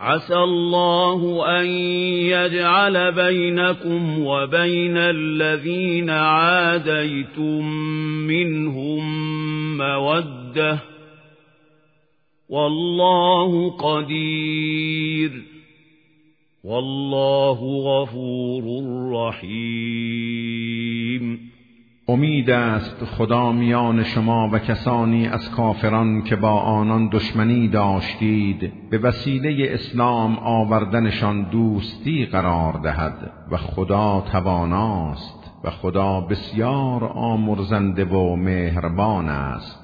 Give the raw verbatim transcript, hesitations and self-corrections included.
عسى الله أن يجعل بينكم وبين الذين عاديتم منهم مودة والله قدير والله غفور رحیم. امید است خدا میان شما و کسانی از کافران که با آنان دشمنی داشتید به وسیله اسلام آوردنشان دوستی قرار دهد و خدا تواناست و خدا بسیار آمرزنده و مهربان است.